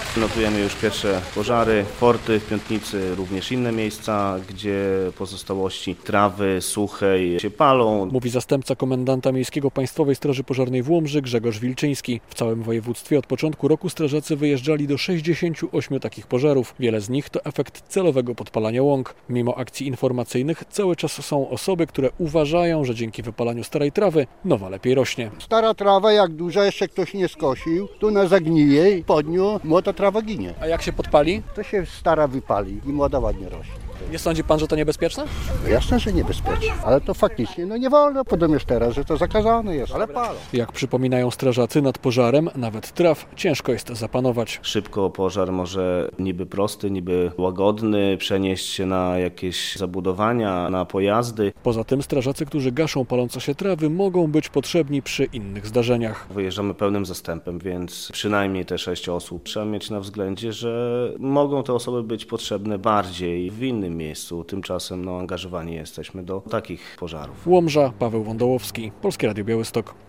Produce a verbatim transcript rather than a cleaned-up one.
Notujemy już pierwsze pożary, porty w Piątnicy, również inne miejsca, gdzie pozostałości trawy suchej się palą. Mówi zastępca komendanta miejskiego Państwowej Straży Pożarnej w Łomży Grzegorz Wilczyński. W całym województwie od początku roku strażacy wyjeżdżali do sześćdziesięciu ośmiu takich pożarów. Wiele z nich to efekt celowego podpalania łąk. Mimo akcji informacyjnych cały czas są osoby, które uważają, że dzięki wypalaniu starej trawy nowa lepiej rośnie. Stara trawa, jak duża, jeszcze ktoś nie skosił, tu ona zagnije i pod nią młoda trawa ginie. A jak się podpali? To się stara wypali i młoda ładnie rośnie. Nie sądzi pan, że to niebezpieczne? No jasne, że niebezpieczne, ale to faktycznie no nie wolno, podobnież teraz, że to zakazane jest, ale palą. Jak przypominają strażacy, nad pożarem, nawet traw, ciężko jest zapanować. Szybko pożar może niby prosty, niby łagodny przenieść się na jakieś zabudowania, na pojazdy. Poza tym strażacy, którzy gaszą palące się trawy, mogą być potrzebni przy innych zdarzeniach. Wyjeżdżamy pełnym zastępem, więc przynajmniej te sześć osób. Trzeba mieć na względzie, że mogą te osoby być potrzebne bardziej w innym miejscu. Tymczasem no, angażowani jesteśmy do takich pożarów. Łomża, Paweł Wądołowski, Polskie Radio Białystok.